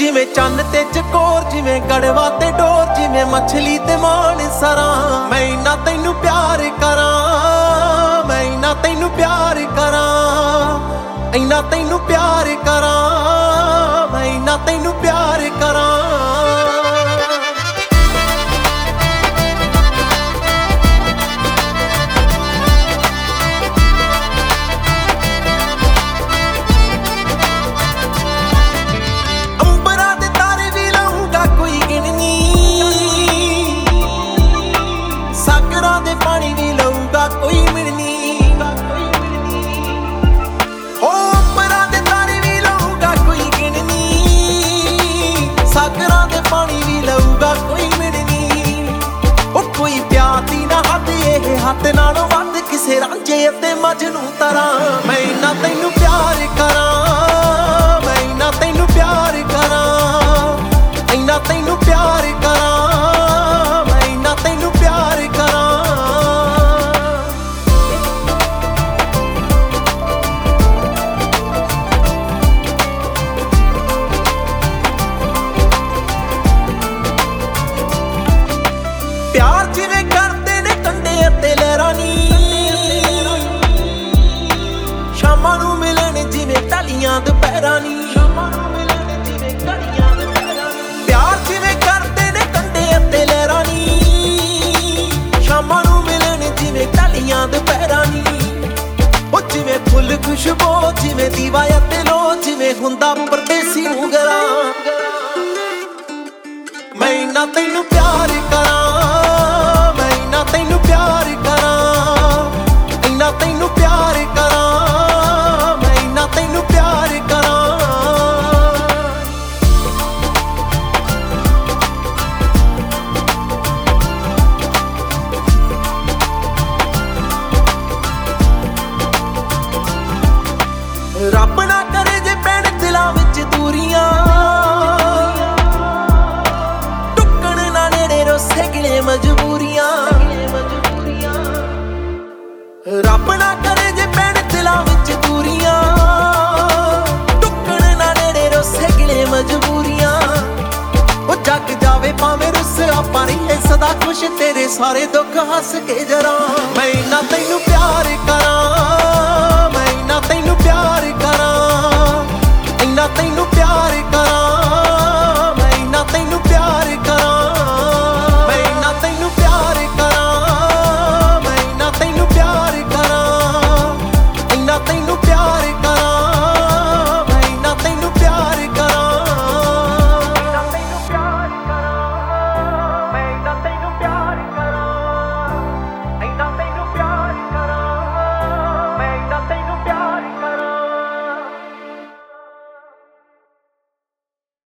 ਜਿਵੇਂ ਚੰਨ ਤੇ ਚਕੋਰ, ਜਿਵੇਂ ਗੜਵਾ ਤੇ ਡੋਰ, ਜਿਵੇਂ ਮੱਛਲੀ ਤੇ ਮਾਨ ਸਰਾਂ। ਮੈਂ ਇੰਨਾ ਤੈਨੂੰ ਪਿਆਰ ਕਰਾਂ, ਮੈਂ ਇੰਨਾ ਤੈਨੂੰ ਪਿਆਰ ਕਰਾਂ, ਇੰਨਾ ਤੈਨੂੰ ਪਿਆਰ ਕਰਾਂ, ਮੈਂ ਇੰਨਾ ਤੈਨੂੰ ਪਿਆਰ ਕਰਾਂ। ਪਾਣੀ ਵੀ ਲਊਗਾ ਕੋਈ ਮਿਲਣੀ, ਉਹ ਪਰਾਂ ਦੇ ਤਾਰੇ ਵੀ ਲਊਗਾ ਕੋਈ ਗਿਣਨੀ, ਸਾਗਰਾਂ ਦੇ ਪਾਣੀ ਵੀ ਲਊਗਾ ਕੋਈ ਮਿਲਣੀ। ਉਹ ਕੋਈ ਪਿਆਰ ਦੀ ਨਾ ਹੱਦ, ਇਹ ਹੱਦ ਨਾਲੋਂ ਵੱਧ ਕਿਸੇ ਰਾਂਝੇ ਅਤੇ ਮਜਨੂੰ ਤਰ੍ਹਾਂ। ਮੈਂ ਇੰਨਾ ਤੈਨੂੰ ਪਿਆਰ ਕਰਾਂ, ਮੈਂ ਇੰਨਾ ਤੈਨੂੰ ਪਿਆਰ ਕਰਾਂ, ਇੰਨਾ ਤੈਨੂੰ ਪਿਆਰ ਕਰਾਂ, ਮੈਂ ਇੰਨਾ ਤੈਨੂੰ ਪਿਆਰ ਕਰਾਂ। ਪਿਆਰ ਜਿਵੇਂ ਕਰਦੇ ਨੇ ਕੰਢੇ ਅਤੇ ਲਹਿਰਾਂ ਨੀ, ਸ਼ਾਮਾਂ ਨੂੰ ਮਿਲਣ ਜਿਵੇਂ ਟਾਹਲੀਆਂ ਦੁਪਹਿਰਾਂ ਨੀ। ਪਿਆਰ ਜਿਵੇਂ ਕਰਦੇ ਨੇ ਕੰਢੇ ਅਤੇ ਲਹਿਰਾਂ ਨੀ, ਸ਼ਾਮਾਂ ਨੂੰ ਮਿਲਣ ਜਿਵੇਂ ਟਾਹਲੀਆਂ ਦੁਪਹਿਰਾਂ ਨੀ। ਉਹ ਜਿਵੇਂ ਫੁੱਲ ਖੁਸ਼ਬੂ, ਜਿਵੇਂ ਦੀਵਾ ਅਤੇ ਲੋ, ਜਿਵੇਂ ਹੁੰਦਾ ਪਰਦੇਸੀ ਨੂੰ ਗਰਾ। ਮੈਂ ਇੰਨਾ ਤੈਨੂੰ ਪਿਆਰ ਕਰਾਂ, ਮੈਂ ਇੰਨਾ ਤੈਨੂੰ ਪਿਆਰ ਕਰਾਂ, ਇੰਨਾ ਤੈਨੂੰ ਪਿਆਰ ਕਰਾਂ, ਮੈਂ ਇੰਨਾ ਤੈਨੂੰ ਪਿਆਰ ਕਰਾਂ। ਰੱਬ ਨਾ ਕਰੇ ਜੇ ਪੈਣ ਦਿਲਾਂ ਵਿੱਚ ਦੂਰੀਆਂ, ਟੁੱਟਣ ਨਾ ਨੇੜੇ ਰੋਸੇ ਗਿਲੇ ਮਜਬੂਰੀਆਂ। ਰੱਬ ਨਾ ਕਰੇ ਜੇ ਪੈਣ ਦਿਲਾਂ ਵਿੱਚ ਦੂਰੀਆਂ, ਟੁੱਟਣ ਨਾ ਨੇੜੇ ਰੋਸੇ ਗਿਲੇ ਮਜਬੂਰੀਆਂ। ਉਹ ਜੱਗ ਜਾਵੇ ਭਾਵੇਂ ਰੁੱਸ, ਆਪਾਂ ਰਹੀਏ ਸਦਾ ਖੁਸ਼, ਤੇਰੇ ਸਾਰੇ ਦੁੱਖ ਹੱਸ ਕੇ ਜਰਾ। ਮੈਂ ਇੰਨਾ ਤੈਨੂੰ ਪਿਆਰ ਕਰਾਂ, ਮੈਂ ਇੰਨਾ ਤੈਨੂੰ ਪਿਆਰ ਕਰਾਂ, ਇੰਨਾ ਤੈਨੂੰ ਪਿਆਰ ਕਰਾਂ, ਮੈਂ ਇੰਨਾ ਤੈਨੂੰ ਪਿਆਰ ਕਰਾਂ, ਮੈਂ ਇੰਨਾ ਤੈਨੂੰ ਪਿਆਰ ਕਰਾਂ, ਮੈਂ ਇੰਨਾ ਤੈਨੂੰ ਪਿਆਰ ਕਰਾਂ, ਇੰਨਾ ਤੈਨੂੰ